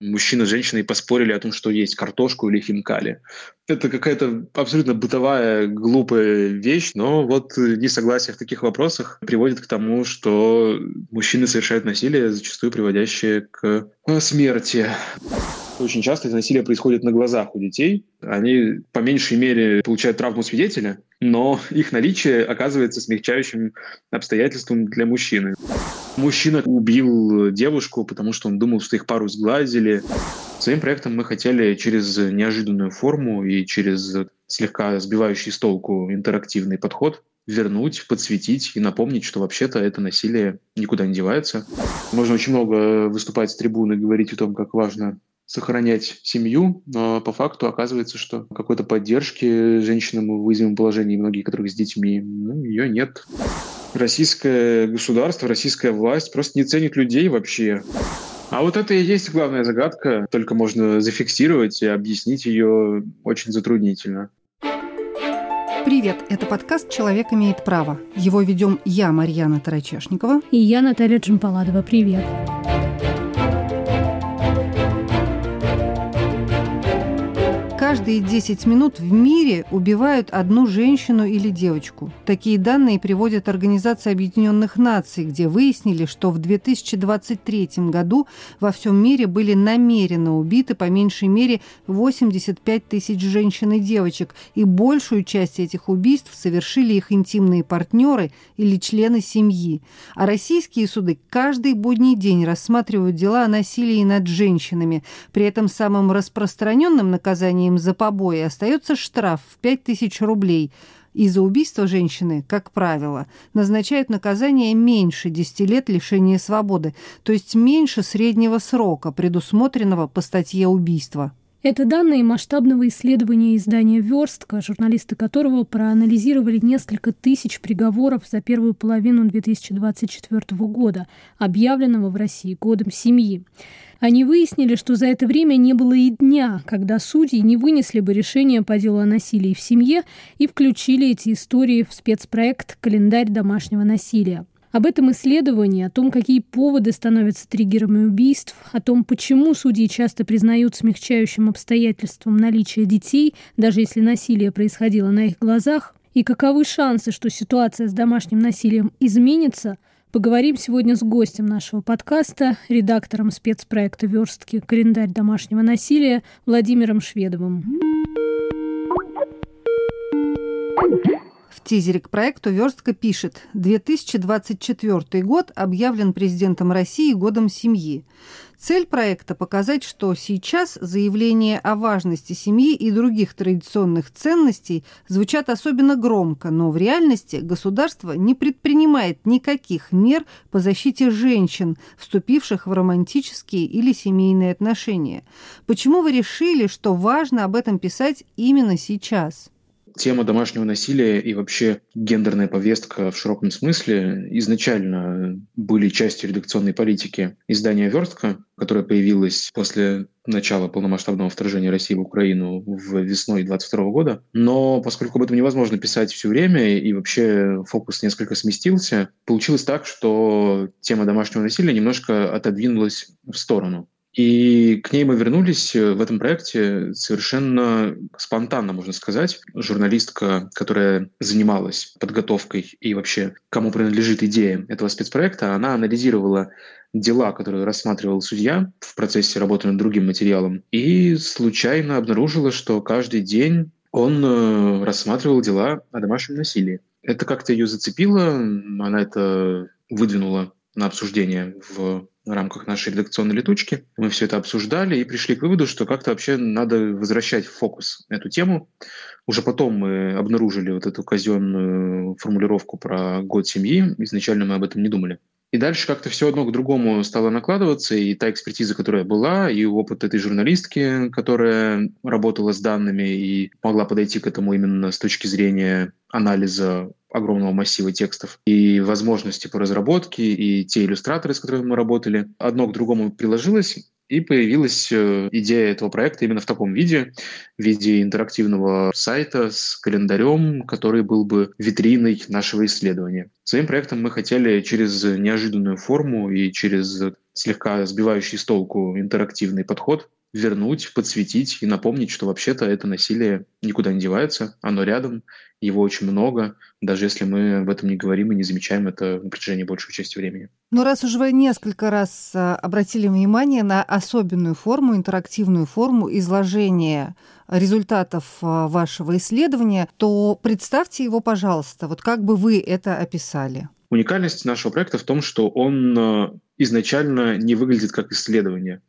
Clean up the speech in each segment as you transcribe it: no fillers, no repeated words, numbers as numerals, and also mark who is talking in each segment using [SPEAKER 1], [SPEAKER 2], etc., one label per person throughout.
[SPEAKER 1] Мужчина с женщиной поспорили о том, что есть картошку или хинкали. Это какая-то абсолютно бытовая, глупая вещь, но вот несогласие в таких вопросах приводит к тому, что мужчины совершают насилие, зачастую приводящее к смерти. Очень часто это насилие происходит на глазах у детей. Они по меньшей мере получают травму свидетеля, но их наличие оказывается смягчающим обстоятельством для мужчины. Мужчина убил девушку, потому что он думал, что их пару сглазили. Своим проектом мы хотели через неожиданную форму и через слегка сбивающий с толку интерактивный подход вернуть, подсветить и напомнить, что вообще-то это насилие никуда не девается. Можно очень много выступать с трибуны, говорить о том, как важно сохранять семью, но по факту оказывается, что какой-то поддержки женщинам в уязвимом положении, многие которых с детьми, ее нет. Российское государство, российская власть просто не ценит людей вообще. А вот это и есть главная загадка, только можно зафиксировать и объяснить ее очень затруднительно.
[SPEAKER 2] Привет, это подкаст «Человек имеет право». Его ведем я, Марьяна Тарачешникова.
[SPEAKER 3] И я, Наталья Джампаладова. Привет.
[SPEAKER 2] Каждые 10 минут в мире убивают одну женщину или девочку. Такие данные приводит Организация Объединенных Наций, где выяснили, что в 2023 году во всем мире были намеренно убиты по меньшей мере 85 тысяч женщин и девочек, и большую часть этих убийств совершили их интимные партнеры или члены семьи. А российские суды каждый будний день рассматривают дела о насилии над женщинами. При этом самым распространенным наказанием за побои остается штраф в 5000 рублей. И за убийство женщины, как правило, назначают наказание меньше 10 лет лишения свободы, то есть меньше среднего срока, предусмотренного по статье убийства.
[SPEAKER 3] Это данные масштабного исследования издания «Верстка», журналисты которого проанализировали несколько тысяч приговоров за первую половину 2024 года, объявленного в России годом семьи. Они выяснили, что за это время не было и дня, когда судьи не вынесли бы решение по делу о насилии в семье и включили эти истории в спецпроект «Календарь домашнего насилия». Об этом исследовании, о том, какие поводы становятся триггерами убийств, о том, почему судьи часто признают смягчающим обстоятельством наличие детей, даже если насилие происходило на их глазах, и каковы шансы, что ситуация с домашним насилием изменится, поговорим сегодня с гостем нашего подкаста, редактором спецпроекта «Верстки. Календарь домашнего насилия» Владимиром Шведовым.
[SPEAKER 2] В тизере к проекту «Верстка» пишет: 2024 год объявлен президентом России годом семьи. Цель проекта – показать, что сейчас заявления о важности семьи и других традиционных ценностей звучат особенно громко, но в реальности государство не предпринимает никаких мер по защите женщин, вступивших в романтические или семейные отношения. Почему вы решили, что важно об этом писать именно сейчас?
[SPEAKER 1] Тема домашнего насилия и вообще гендерная повестка в широком смысле изначально были частью редакционной политики издания «Верстка», которое появилось после начала полномасштабного вторжения России в Украину весной 2022 года. Но поскольку об этом невозможно писать все время и вообще фокус несколько сместился, получилось так, что тема домашнего насилия немножко отодвинулась в сторону. И к ней мы вернулись в этом проекте совершенно спонтанно, можно сказать. Журналистка, которая занималась подготовкой и вообще кому принадлежит идея этого спецпроекта, она анализировала дела, которые рассматривал судья в процессе работы над другим материалом, и случайно обнаружила, что каждый день он рассматривал дела о домашнем насилии. Это как-то ее зацепило, она это выдвинула на обсуждение в рамках нашей редакционной летучки. Мы все это обсуждали и пришли к выводу, что как-то вообще надо возвращать в фокус эту тему. Уже потом мы обнаружили вот эту казенную формулировку про год семьи. Изначально мы об этом не думали. И дальше как-то все одно к другому стало накладываться, и та экспертиза, которая была, и опыт этой журналистки, которая работала с данными и могла подойти к этому именно с точки зрения анализа огромного массива текстов, и возможности по разработке, и те иллюстраторы, с которыми мы работали, одно к другому приложилось, и появилась идея этого проекта именно в таком виде, в виде интерактивного сайта с календарем, который был бы витриной нашего исследования. Своим проектом мы хотели через неожиданную форму и через слегка сбивающий с толку интерактивный подход вернуть, подсветить и напомнить, что вообще-то это насилие никуда не девается, оно рядом, его очень много, даже если мы об этом не говорим и не замечаем это на протяжении большей части времени.
[SPEAKER 2] Но раз уже вы несколько раз обратили внимание на особенную форму, интерактивную форму изложения результатов вашего исследования, то представьте его, пожалуйста. Вот как бы вы это описали?
[SPEAKER 1] Уникальность нашего проекта в том, что он изначально не выглядит как исследование.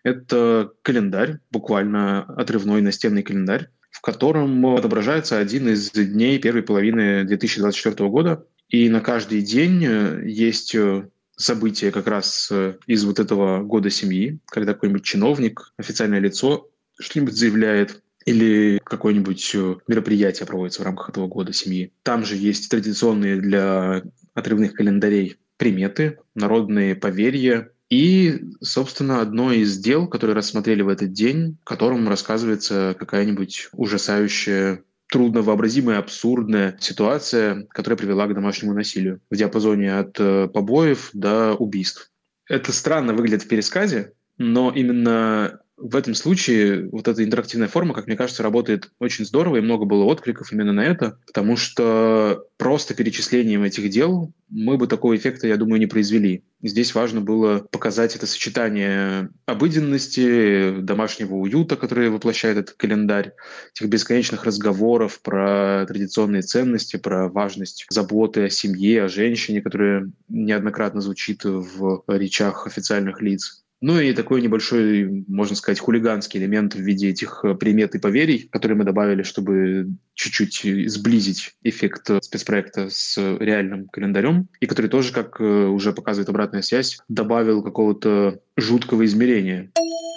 [SPEAKER 1] Это календарь, буквально отрывной настенный календарь, в котором отображается один из дней первой половины 2024 года. И на каждый день есть события как раз из вот этого года семьи, когда какой-нибудь чиновник, официальное лицо что-нибудь заявляет, или какое-нибудь мероприятие проводится в рамках этого года семьи. Там же есть традиционные для отрывных календарей приметы, народные поверья и, собственно, одно из дел, которые рассмотрели в этот день, в котором рассказывается какая-нибудь ужасающая, трудновообразимая, абсурдная ситуация, которая привела к домашнему насилию в диапазоне от побоев до убийств. Это странно выглядит в пересказе, но именно в этом случае вот эта интерактивная форма, как мне кажется, работает очень здорово, и много было откликов именно на это, потому что просто перечислением этих дел мы бы такого эффекта, я думаю, не произвели. Здесь важно было показать это сочетание обыденности, домашнего уюта, который воплощает этот календарь, этих бесконечных разговоров про традиционные ценности, про важность заботы о семье, о женщине, которая неоднократно звучит в речах официальных лиц. Ну и такой небольшой, можно сказать, хулиганский элемент в виде этих примет и поверий, которые мы добавили, чтобы чуть-чуть сблизить эффект спецпроекта с реальным календарем, и который тоже, как уже показывает обратная связь, добавил какого-то жуткого измерения.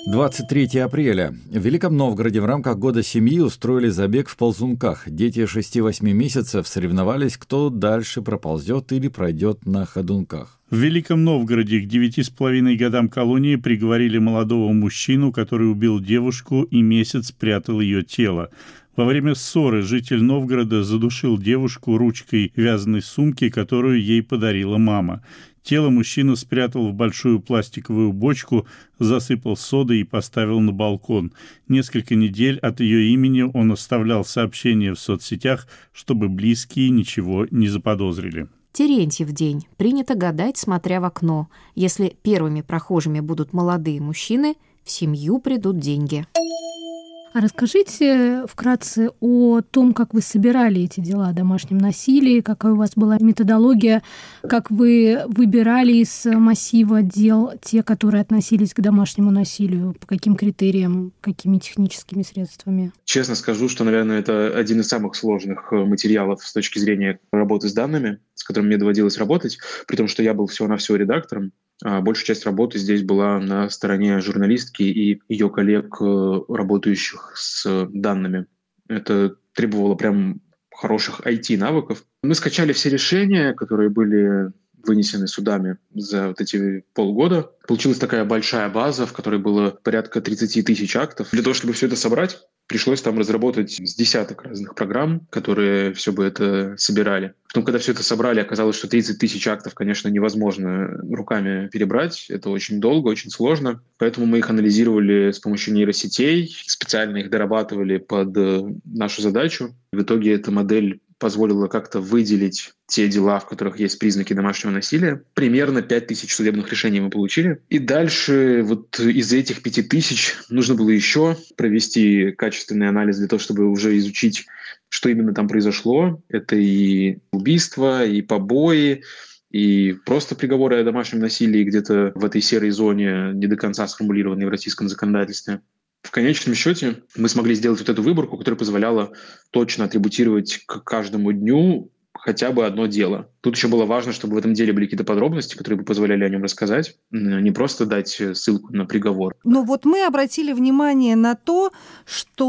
[SPEAKER 4] 23 апреля. В Великом Новгороде в рамках Года семьи устроили забег в ползунках. Дети 6-8 месяцев соревновались, кто дальше проползет или пройдет на ходунках.
[SPEAKER 5] В Великом Новгороде к 9,5 годам колонии приговорили молодого мужчину, который убил девушку и месяц прятал ее тело. Во время ссоры житель Новгорода задушил девушку ручкой вязаной сумки, которую ей подарила мама. Тело мужчина спрятал в большую пластиковую бочку, засыпал содой и поставил на балкон. Несколько недель от ее имени он оставлял сообщения в соцсетях, чтобы близкие ничего не заподозрили.
[SPEAKER 6] Терентьев день. Принято гадать, смотря в окно. Если первыми прохожими будут молодые мужчины, в семью придут деньги.
[SPEAKER 3] А расскажите вкратце о том, как вы собирали эти дела о домашнем насилии, какая у вас была методология, как вы выбирали из массива дел те, которые относились к домашнему насилию, по каким критериям, какими техническими средствами?
[SPEAKER 1] Честно скажу, что, наверное, это один из самых сложных материалов с точки зрения работы с данными, с которыми мне доводилось работать, при том, что я был всего-навсего редактором. Большая часть работы здесь была на стороне журналистки и ее коллег, работающих с данными. Это требовало прям хороших IT-навыков. Мы скачали все решения, которые были вынесены судами за вот эти полгода. Получилась такая большая база, в которой было порядка 30 тысяч актов. Для того, чтобы все это собрать, пришлось там разработать с десяток разных программ, которые все бы это собирали. Потом, когда все это собрали, оказалось, что 30 тысяч актов, конечно, невозможно руками перебрать. Это очень долго, очень сложно. Поэтому мы их анализировали с помощью нейросетей, специально их дорабатывали под нашу задачу. В итоге эта модель позволила как-то выделить те дела, в которых есть признаки домашнего насилия. Примерно 5000 судебных решений мы получили. И дальше вот из этих 5000 нужно было еще провести качественный анализ для того, чтобы уже изучить, что именно там произошло. Это и убийства, и побои, и просто приговоры о домашнем насилии где-то в этой серой зоне, не до конца сформулированной в российском законодательстве. В конечном счете мы смогли сделать вот эту выборку, которая позволяла точно атрибутировать к каждому дню хотя бы одно дело. Тут еще было важно, чтобы в этом деле были какие-то подробности, которые бы позволяли о нем рассказать, не просто дать ссылку на приговор.
[SPEAKER 2] Но вот мы обратили внимание на то, что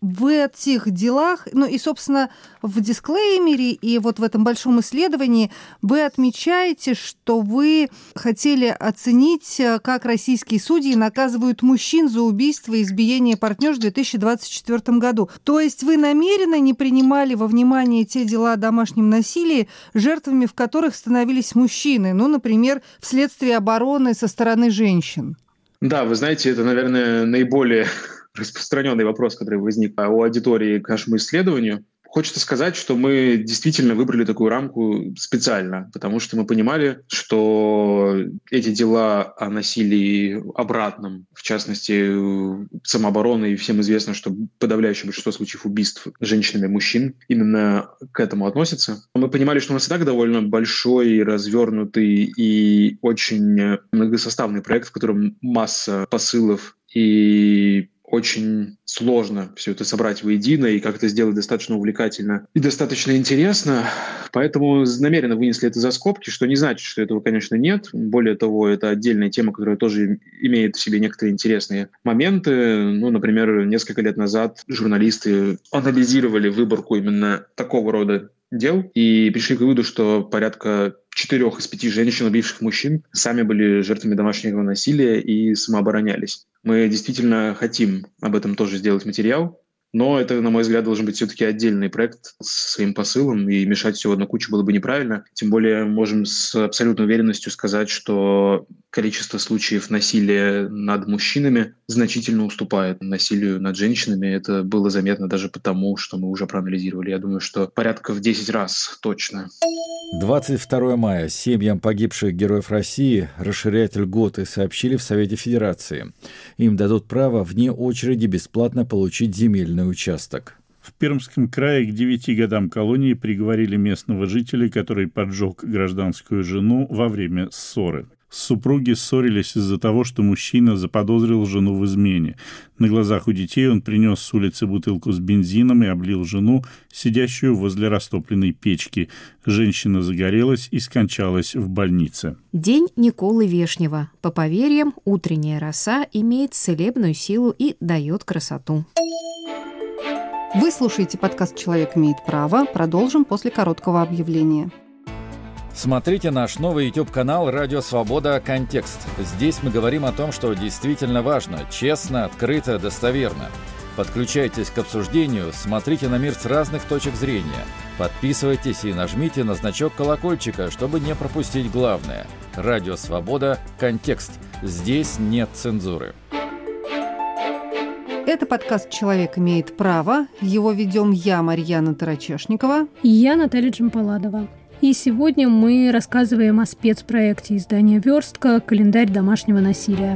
[SPEAKER 2] в этих делах, ну и, собственно, в дисклеймере и вот в этом большом исследовании вы отмечаете, что вы хотели оценить, как российские судьи наказывают мужчин за убийство и избиение партнёрш в 2024 году. То есть вы намеренно не принимали во внимание те дела о домашнем насилии, жертвами в которых становились мужчины, ну, например, вследствие обороны со стороны женщин?
[SPEAKER 1] Да, вы знаете, это, наверное, наиболее распространенный вопрос, который возник у аудитории к нашему исследованию. Хочется сказать, что мы действительно выбрали такую рамку специально, потому что мы понимали, что эти дела о насилии обратном, в частности, самообороны, и всем известно, что подавляющее большинство случаев убийств женщинами и мужчин именно к этому относятся. Мы понимали, что у нас и так довольно большой, развернутый и очень многосоставный проект, в котором масса посылов и очень сложно все это собрать воедино и как-то сделать достаточно увлекательно и достаточно интересно. Поэтому намеренно вынесли это за скобки, что не значит, что этого, конечно, нет. Более того, это отдельная тема, которая тоже имеет в себе некоторые интересные моменты. Ну, например, несколько лет назад журналисты анализировали выборку именно такого рода дел и пришли к выводу, что порядка 4 из 5 женщин, убивших мужчин, сами были жертвами домашнего насилия и самооборонялись. Мы действительно хотим об этом тоже сделать материал, но это, на мой взгляд, должен быть все-таки отдельный проект с своим посылом, и мешать все в одну кучу было бы неправильно. Тем более можем с абсолютной уверенностью сказать, что количество случаев насилия над мужчинами значительно уступает насилию над женщинами. Это было заметно даже потому, что мы уже проанализировали. Я думаю, что порядка в 10 раз точно.
[SPEAKER 4] 22 мая семьям погибших героев России расширяют льготы, сообщили в Совете Федерации. Им дадут право вне очереди бесплатно получить земельный участок.
[SPEAKER 5] В Пермском крае к 9 годам колонии приговорили местного жителя, который поджег гражданскую жену во время ссоры. Супруги ссорились из-за того, что мужчина заподозрил жену в измене. На глазах у детей он принес с улицы бутылку с бензином и облил жену, сидящую возле растопленной печки. Женщина загорелась и скончалась в больнице.
[SPEAKER 6] День Николы Вешнего. По поверьям, утренняя роса имеет целебную силу и дает красоту.
[SPEAKER 2] Вы слушаете подкаст «Человек имеет право». Продолжим после короткого объявления.
[SPEAKER 4] Смотрите наш новый YouTube-канал «Радио Свобода. Контекст». Здесь мы говорим о том, что действительно важно, честно, открыто, достоверно. Подключайтесь к обсуждению, смотрите на мир с разных точек зрения. Подписывайтесь и нажмите на значок колокольчика, чтобы не пропустить главное. «Радио Свобода. Контекст». Здесь нет цензуры.
[SPEAKER 2] Это подкаст «Человек имеет право». Его ведем я, Марьяна Тарачешникова.
[SPEAKER 3] И я, Наталья Джампаладова. И сегодня мы рассказываем о спецпроекте издания «Верстка. Календарь домашнего насилия».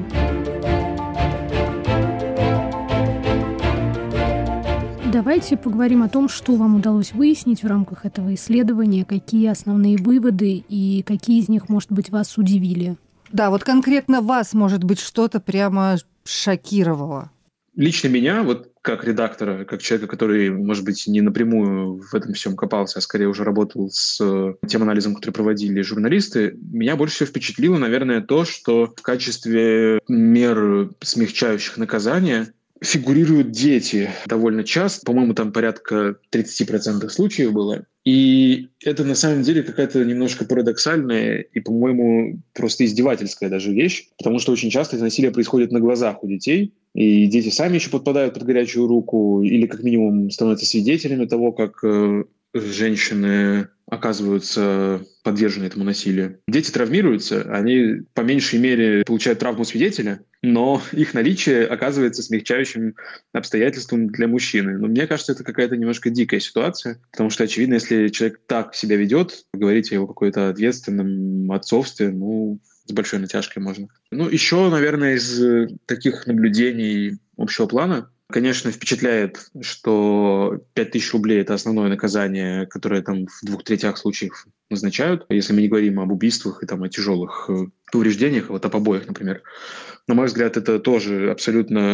[SPEAKER 3] Давайте поговорим о том, что вам удалось выяснить в рамках этого исследования, какие основные выводы и какие из них, может быть, вас удивили.
[SPEAKER 2] Да, вот конкретно вас, может быть, что-то прямо шокировало.
[SPEAKER 1] Лично меня, вот как редактора, как человека, который, может быть, не напрямую в этом всем копался, а скорее уже работал с тем анализом, который проводили журналисты, меня больше всего впечатлило, наверное, то, что в качестве мер, смягчающих наказания, фигурируют дети довольно часто. По-моему, там порядка 30% случаев было. И это на самом деле какая-то немножко парадоксальная и, по-моему, просто издевательская даже вещь, потому что очень часто это насилие происходит на глазах у детей, и дети сами еще подпадают под горячую руку или как минимум становятся свидетелями того, как женщины оказываются подвержены этому насилию. Дети травмируются, они по меньшей мере получают травму свидетеля, но их наличие оказывается смягчающим обстоятельством для мужчины. Но мне кажется, это какая-то немножко дикая ситуация, потому что, очевидно, если человек так себя ведет, говорить о его какой-то ответственном отцовстве, с большой натяжкой можно. Еще, наверное, из таких наблюдений общего плана, конечно, впечатляет, что 5000 рублей – это основное наказание, которое там в 2/3 случаев назначают, если мы не говорим об убийствах и о тяжелых повреждениях, о побоях, например. На мой взгляд, это тоже абсолютно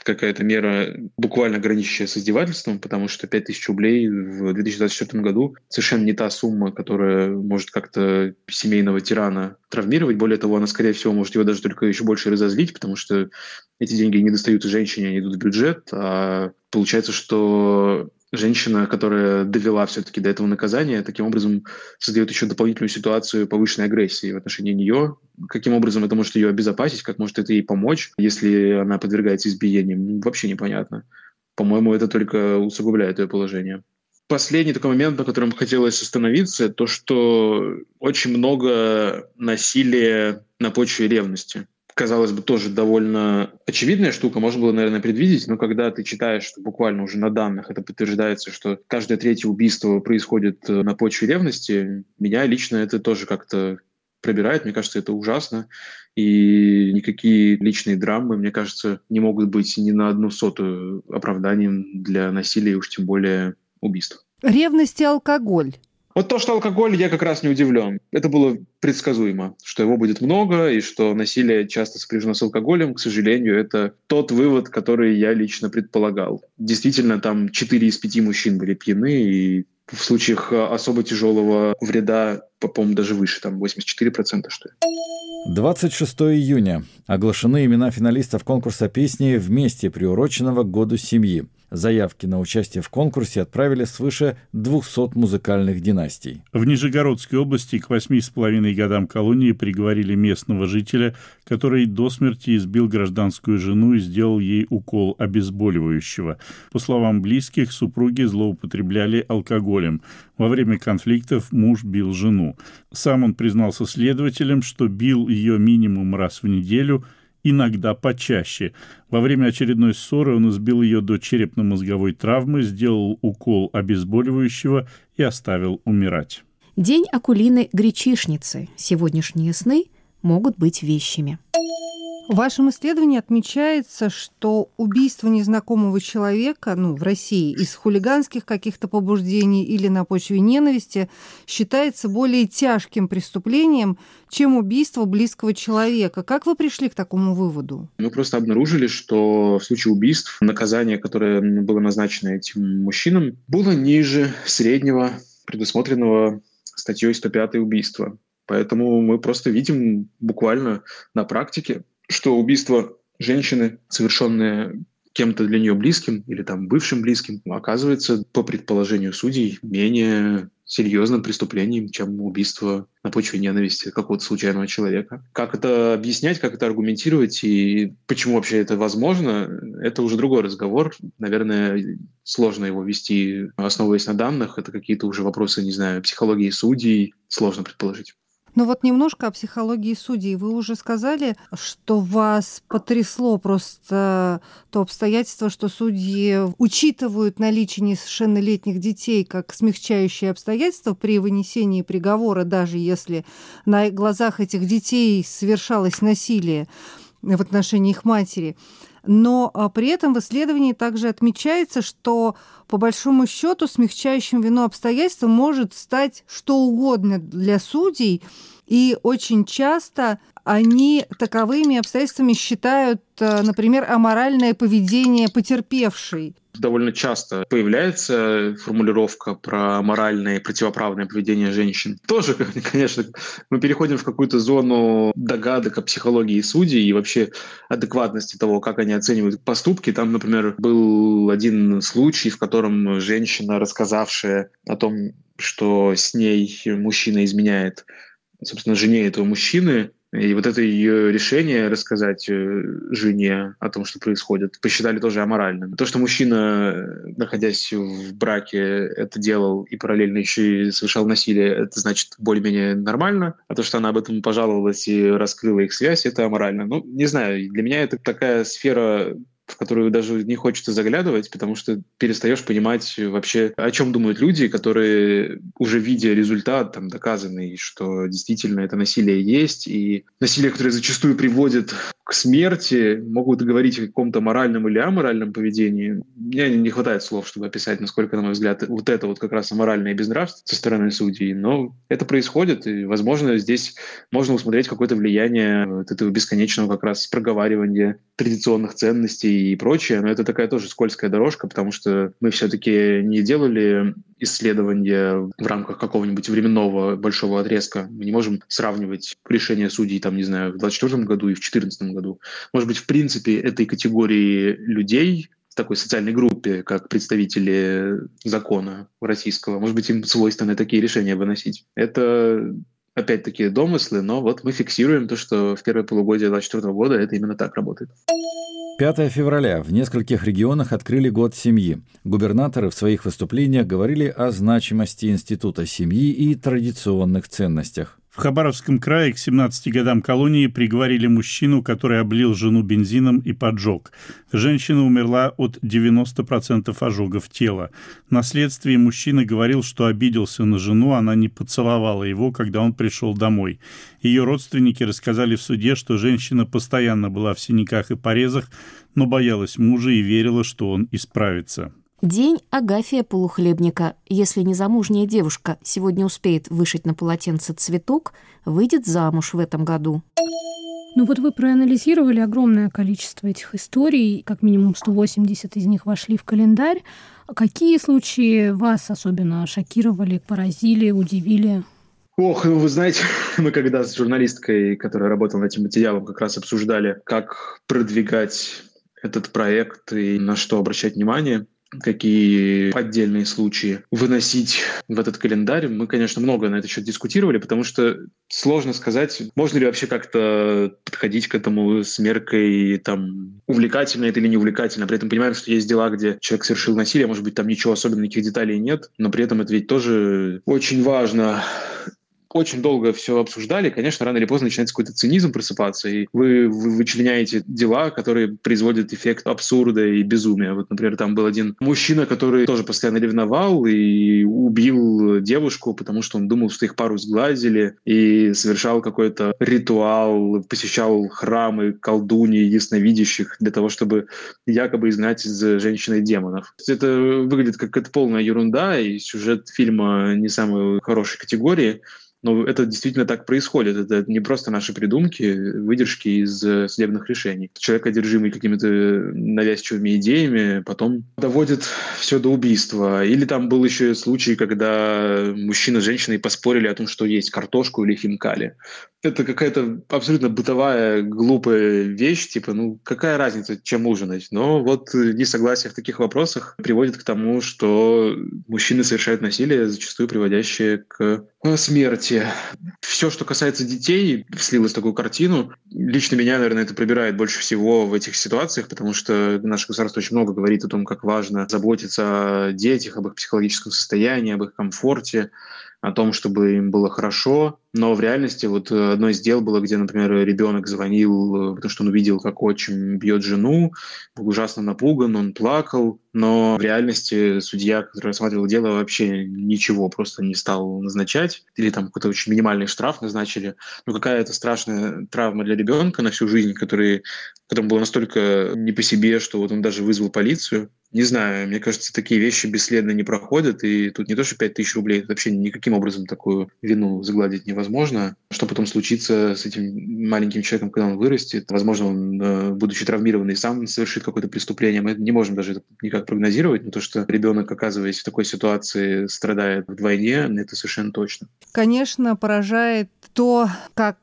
[SPEAKER 1] какая-то мера, буквально граничащая с издевательством, потому что 5000 рублей в 2024 году совершенно не та сумма, которая может как-то семейного тирана травмировать. Более того, она, скорее всего, может его даже только еще больше разозлить, потому что эти деньги не достаются женщине, они идут в бюджет, а получается, что женщина, которая довела все-таки до этого наказания, таким образом создает еще дополнительную ситуацию повышенной агрессии в отношении нее. Каким образом это может ее обезопасить, как может это ей помочь, если она подвергается избиениям, вообще непонятно. По-моему, это только усугубляет ее положение. Последний такой момент, на котором хотелось остановиться, то, что очень много насилия на почве ревности. Казалось бы, тоже довольно очевидная штука, можно было, наверное, предвидеть, но когда ты читаешь, что буквально уже на данных это подтверждается, что каждое третье убийство происходит на почве ревности, меня лично это тоже как-то пробирает. Мне кажется, это ужасно. И никакие личные драмы, мне кажется, не могут быть ни на 1/100 оправданием для насилия, уж тем более убийства.
[SPEAKER 2] Ревность и алкоголь.
[SPEAKER 1] Вот то, что алкоголь, я как раз не удивлен. Это было предсказуемо, что его будет много, и что насилие часто сопряжено с алкоголем. К сожалению, это тот вывод, который я лично предполагал. Действительно, там 4 из 5 мужчин были пьяны, и в случаях особо тяжелого вреда, по-моему, даже выше, там 84%, что ли.
[SPEAKER 4] 26 июня. Оглашены имена финалистов конкурса песни «Вместе», приуроченного к Году семьи. Заявки на участие в конкурсе отправили свыше 200 музыкальных династий.
[SPEAKER 5] В Нижегородской области к 8,5 годам колонии приговорили местного жителя, который до смерти избил гражданскую жену и сделал ей укол обезболивающего. По словам близких, супруги злоупотребляли алкоголем. Во время конфликтов муж бил жену. Сам он признался следователям, что бил ее минимум раз в неделю, иногда почаще. Во время очередной ссоры он избил ее до черепно-мозговой травмы, сделал укол обезболивающего и оставил умирать.
[SPEAKER 6] День Акулины-гречишницы. Сегодняшние сны могут быть вещими.
[SPEAKER 2] В вашем исследовании отмечается, что убийство незнакомого человека, в России, из хулиганских каких-то побуждений или на почве ненависти считается более тяжким преступлением, чем убийство близкого человека. Как вы пришли к такому выводу?
[SPEAKER 1] Мы просто обнаружили, что в случае убийств наказание, которое было назначено этим мужчинам, было ниже среднего, предусмотренного статьей 105 убийства. Поэтому мы просто видим буквально на практике, что убийство женщины, совершенное кем-то для нее близким или там бывшим близким, оказывается, по предположению судей, менее серьезным преступлением, чем убийство на почве ненависти какого-то случайного человека. Как это объяснять, как это аргументировать и почему вообще это возможно, это уже другой разговор. Наверное, сложно его вести, основываясь на данных. Это какие-то уже вопросы, не знаю, психологии судей. Сложно предположить.
[SPEAKER 2] Немножко о психологии судей. Вы уже сказали, что вас потрясло просто то обстоятельство, что судьи учитывают наличие несовершеннолетних детей как смягчающее обстоятельство при вынесении приговора, даже если на глазах этих детей совершалось насилие в отношении их матери. Но при этом в исследовании также отмечается, что по большому счету смягчающим вину обстоятельством может стать что угодно для судей, и очень часто они таковыми обстоятельствами считают, например, аморальное поведение потерпевшей.
[SPEAKER 1] Довольно часто появляется формулировка про моральное и противоправное поведение женщин. Тоже, конечно, мы переходим в какую-то зону догадок о психологии судей и вообще адекватности того, как они оценивают поступки. Там, например, был один случай, в котором женщина, рассказавшая о том, что с ней мужчина изменяет, собственно, жене этого мужчины, и вот это ее решение рассказать жене о том, что происходит, посчитали тоже аморальным. То, что мужчина, находясь в браке, это делал и параллельно еще и совершал насилие, это значит более-менее нормально. А то, что она об этом пожаловалась и раскрыла их связь, это аморально. Не знаю, для меня это такая сфера, в которую даже не хочется заглядывать, потому что перестаешь понимать вообще, о чем думают люди, которые, уже видя результат, доказанный, что действительно это насилие есть, и насилие, которое зачастую приводит к смерти, могут говорить о каком-то моральном или аморальном поведении. Мне не хватает слов, чтобы описать, насколько, на мой взгляд, вот это вот как раз аморальное безнравство со стороны судей. Но это происходит, и, возможно, здесь можно усмотреть какое-то влияние вот этого бесконечного как раз проговаривания традиционных ценностей и прочее. Но это такая тоже скользкая дорожка, потому что мы все-таки не делали исследования в рамках какого-нибудь временного большого отрезка. Мы не можем сравнивать решения судей, там, не знаю, в 2024 году и в 2014 году. Может быть, в принципе, этой категории людей, в такой социальной группе, как представители закона российского, может быть, им свойственно такие решения выносить. Это опять-таки домыслы, но вот мы фиксируем то, что в первое полугодие 2024 года это именно так работает.
[SPEAKER 4] 5 февраля. В нескольких регионах открыли год семьи. Губернаторы в своих выступлениях говорили о значимости института семьи и традиционных ценностях.
[SPEAKER 5] В Хабаровском крае к 17 годам колонии приговорили мужчину, который облил жену бензином и поджег. Женщина умерла от 90% ожогов тела. На следствии мужчина говорил, что обиделся на жену, она не поцеловала его, когда он пришел домой. Ее родственники рассказали в суде, что женщина постоянно была в синяках и порезах, но боялась мужа и верила, что он исправится.
[SPEAKER 6] День Агафия Полухлебника. Если незамужняя девушка сегодня успеет вышить на полотенце цветок, выйдет замуж в этом году.
[SPEAKER 3] Ну вот вы проанализировали огромное количество этих историй, как минимум 180 из них вошли в календарь. Какие случаи вас особенно шокировали, поразили, удивили?
[SPEAKER 1] Ох, ну вы знаете, мы когда с журналисткой, которая работала над этим материалом, как раз обсуждали, как продвигать этот проект и на что обращать внимание, какие отдельные случаи выносить в этот календарь. Мы, конечно, много на этот счет дискутировали, потому что сложно сказать, можно ли вообще как-то подходить к этому с меркой, там, увлекательно это или не увлекательно. При этом понимаем, что есть дела, где человек совершил насилие, может быть, там ничего особенного, никаких деталей нет, но при этом это ведь тоже очень важно. Очень долго все обсуждали, конечно, рано или поздно начинается какой-то цинизм просыпаться, и вы вычленяете дела, которые производят эффект абсурда и безумия. Вот, например, там был один мужчина, который тоже постоянно ревновал и убил девушку, потому что он думал, что их пару сглазили, и совершал какой-то ритуал, посещал храмы колдуньи ясновидящих для того, чтобы якобы изгнать из женщины демонов. Это выглядит как это полная ерунда, и сюжет фильма не самой хорошей категории. Но это действительно так происходит. Это не просто наши придумки, выдержки из судебных решений. Человек, одержимый какими-то навязчивыми идеями, потом доводит все до убийства. Или там был еще случай, когда мужчина с женщиной поспорили о том, что есть картошку или хинкали. Это какая-то абсолютно бытовая, глупая вещь, типа, ну какая разница, чем ужинать? Но вот несогласие в таких вопросах приводит к тому, что мужчины совершают насилие, зачастую приводящее к смерти. Все, что касается детей, слилось в такую картину. Лично меня, наверное, это пробирает больше всего в этих ситуациях, потому что наше государство очень много говорит о том, как важно заботиться о детях, об их психологическом состоянии, об их комфорте, о том, чтобы им было хорошо. Но в реальности вот одно из дел было, где, например, ребенок звонил, потому что он увидел, как отчим бьет жену, был ужасно напуган, он плакал. Но в реальности судья, который рассматривал дело, вообще ничего просто не стал назначать. Или там какой-то очень минимальный штраф назначили. Но какая-то страшная травма для ребенка на всю жизнь, которому было настолько не по себе, что вот он даже вызвал полицию. Не знаю, мне кажется, такие вещи бесследно не проходят, и тут не то, что 5000 рублей, вообще никаким образом такую вину загладить невозможно. Что потом случится с этим маленьким человеком, когда он вырастет? Возможно, он, будучи травмированный, сам совершит какое-то преступление. Мы не можем даже это никак прогнозировать, но то, что ребенок, оказываясь в такой ситуации, страдает вдвойне, это совершенно точно.
[SPEAKER 2] Конечно, поражает то, как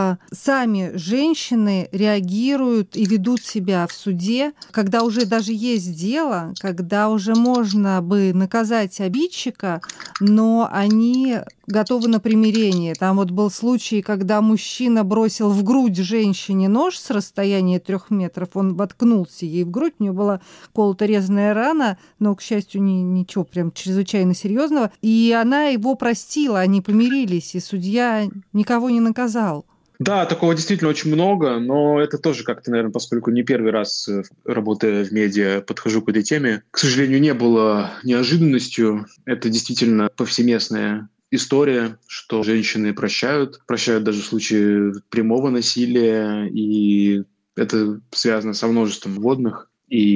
[SPEAKER 2] сами женщины реагируют и ведут себя в суде, когда уже даже есть дело, когда уже можно бы наказать обидчика, но они готовы на примирение. Там вот был случай, когда мужчина бросил в грудь женщине нож с расстояния 3 метров, он воткнулся ей в грудь, у нее была колото-резаная рана, но, к счастью, ничего прям чрезвычайно серьезного, и она его простила, они помирились, и судья никого не наказал.
[SPEAKER 1] Да, такого действительно очень много, но это тоже как-то, наверное, поскольку не первый раз, работая в медиа, подхожу к этой теме, к сожалению, не было неожиданностью. Это действительно повсеместная история, что женщины прощают даже в случае прямого насилия, и Это связано со множеством вводных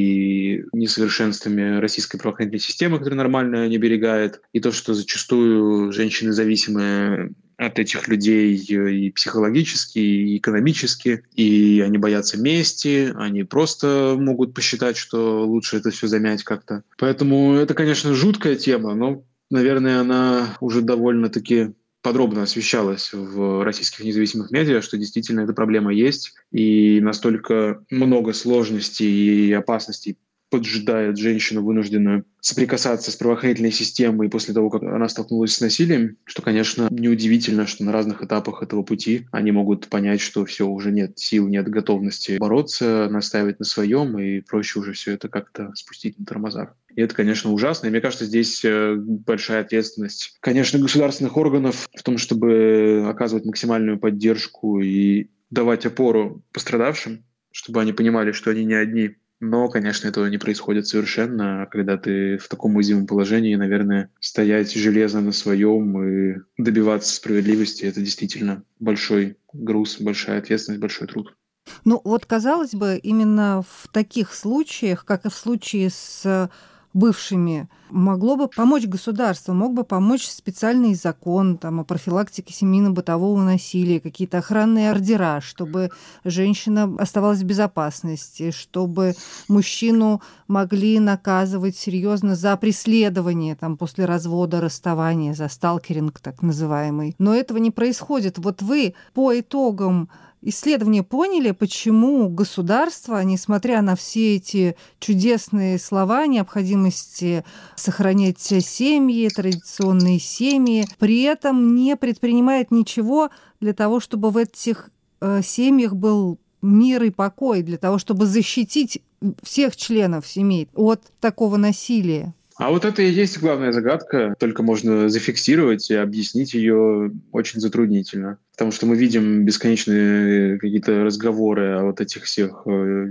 [SPEAKER 1] и несовершенствами российской правоохранительной системы, которая нормально не оберегает, и то, что зачастую женщины зависимые от этих людей и психологически, и экономически, и они боятся мести, они просто могут посчитать, что лучше это все замять как-то. Поэтому это, конечно, жуткая тема, но, наверное, она уже довольно-таки подробно освещалась в российских независимых медиа, что действительно эта проблема есть, и настолько много сложностей и опасностей поджидает женщину, вынужденную соприкасаться с правоохранительной системой после того, как она столкнулась с насилием, что, конечно, неудивительно, что на разных этапах этого пути они могут понять, что все, уже нет сил, нет готовности бороться, настаивать на своем, и проще уже все это как-то спустить на тормозах. И это, конечно, ужасно. И мне кажется, здесь большая ответственность, конечно, государственных органов в том, чтобы оказывать максимальную поддержку и давать опору пострадавшим, чтобы они понимали, что они не одни. Но, конечно, этого не происходит совершенно. Когда ты в таком уязвимом положении, наверное, стоять железно на своем и добиваться справедливости — это действительно большой груз, большая ответственность, большой труд.
[SPEAKER 2] Ну вот, казалось бы, именно в таких случаях, как и в случае с бывшими, могло бы помочь государство, мог бы помочь специальный закон о профилактике семейно-бытового насилия, какие-то охранные ордера, чтобы женщина оставалась в безопасности, чтобы мужчину могли наказывать серьезно за преследование после развода, расставания, за сталкеринг так называемый. Но этого не происходит. Вот вы по итогам исследования поняли, почему государство, несмотря на все эти чудесные слова о необходимости сохранять семьи, традиционные семьи, при этом не предпринимает ничего для того, чтобы в этих семьях был мир и покой, для того, чтобы защитить всех членов семей от такого насилия?
[SPEAKER 1] А вот это и есть главная загадка, только можно зафиксировать и объяснить ее очень затруднительно. Потому что мы видим бесконечные какие-то разговоры о вот этих всех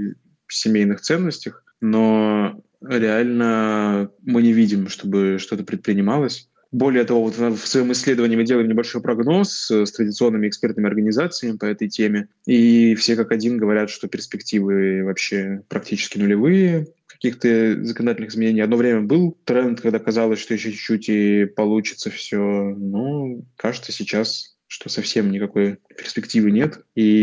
[SPEAKER 1] семейных ценностях, но реально мы не видим, чтобы что-то предпринималось. Более того, вот в своем исследовании мы делаем небольшой прогноз с традиционными экспертными организациями по этой теме, и все как один говорят, что перспективы вообще практически нулевые, каких-то законодательных изменений. Одно время был тренд, когда казалось, что еще чуть-чуть и получится все. Но кажется сейчас, что совсем никакой перспективы нет.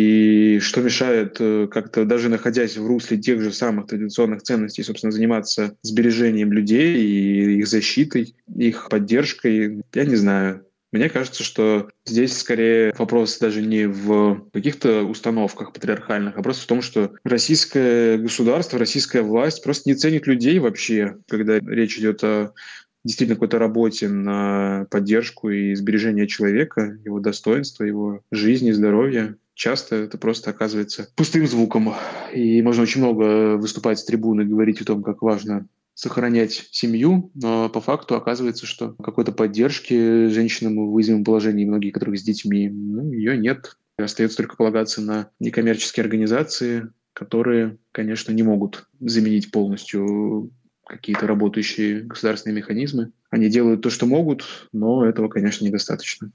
[SPEAKER 1] И что мешает как-то, даже находясь в русле тех же самых традиционных ценностей, собственно, заниматься сбережением людей и их защитой, их поддержкой, я не знаю. Мне кажется, что здесь скорее вопрос даже не в каких-то установках патриархальных, а просто в том, что российское государство, российская власть просто не ценит людей вообще, когда речь идет о действительно какой-то работе на поддержку и сбережение человека, его достоинства, его жизни, здоровья. Часто это просто оказывается пустым звуком. И можно очень много выступать с трибуны, говорить о том, как важно сохранять семью, но по факту оказывается, что какой-то поддержки женщинам в уязвимом положении, многие которых с детьми, ее нет. И остается только полагаться на некоммерческие организации, которые, конечно, не могут заменить полностью какие-то работающие государственные механизмы. Они делают то, что могут, но этого, конечно, недостаточно.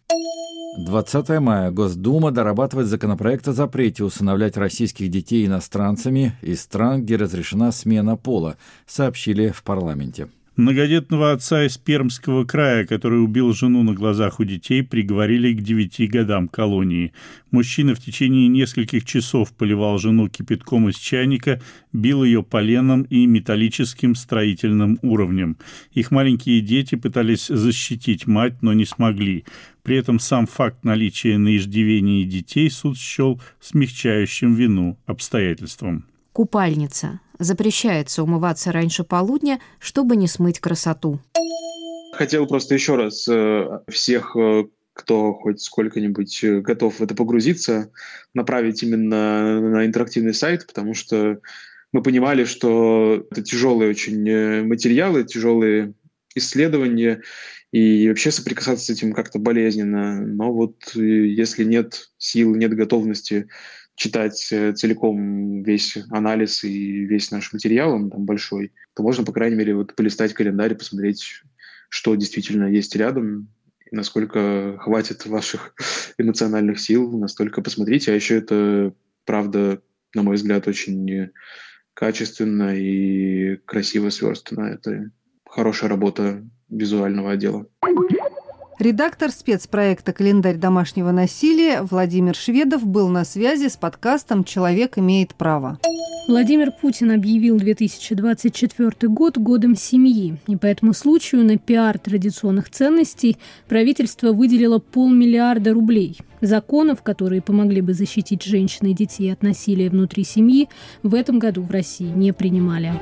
[SPEAKER 4] 20 мая. Госдума дорабатывает законопроект о запрете усыновлять российских детей иностранцами из стран, где разрешена смена пола, сообщили в парламенте.
[SPEAKER 5] Многодетного отца из Пермского края, который убил жену на глазах у детей, приговорили к 9 годам колонии. Мужчина в течение нескольких часов поливал жену кипятком из чайника, бил ее поленом и металлическим строительным уровнем. Их маленькие дети пытались защитить мать, но не смогли. При этом сам факт наличия на иждивении детей суд счел смягчающим вину обстоятельством.
[SPEAKER 6] Купальница. Запрещается умываться раньше полудня, чтобы не смыть красоту.
[SPEAKER 1] Хотел просто еще раз всех, кто хоть сколько-нибудь готов в это погрузиться, направить именно на интерактивный сайт, потому что мы понимали, что это тяжелые очень материалы, тяжелые исследования, и вообще соприкасаться с этим как-то болезненно. Но вот если нет сил, нет готовности читать целиком весь анализ и весь наш материал, он там большой, то можно, по крайней мере, вот полистать календарь, посмотреть, что действительно есть рядом, и насколько хватит ваших эмоциональных сил, настолько посмотрите. А еще это, правда, на мой взгляд, очень качественно и красиво сверстано. Это хорошая работа визуального отдела.
[SPEAKER 2] Редактор спецпроекта «Календарь домашнего насилия» Владимир Шведов был на связи с подкастом «Человек имеет право».
[SPEAKER 3] Владимир Путин объявил 2024 год годом семьи. И по этому случаю на пиар традиционных ценностей правительство выделило 500 миллиарда рублей. Законов, которые помогли бы защитить женщин и детей от насилия внутри семьи, в этом году в России не принимали.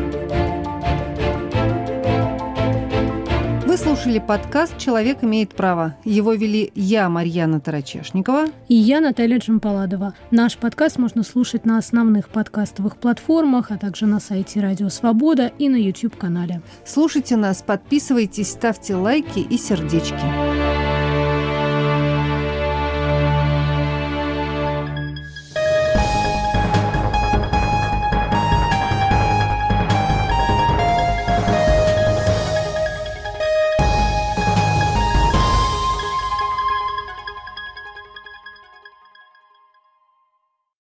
[SPEAKER 2] Вы слушали подкаст «Человек имеет право». Его вели я, Марьяна Тарачешникова.
[SPEAKER 3] И я, Наталья Джампаладова. Наш подкаст можно слушать на основных подкастовых платформах, а также на сайте Радио Свобода и на YouTube-канале.
[SPEAKER 2] Слушайте нас, подписывайтесь, ставьте лайки и сердечки.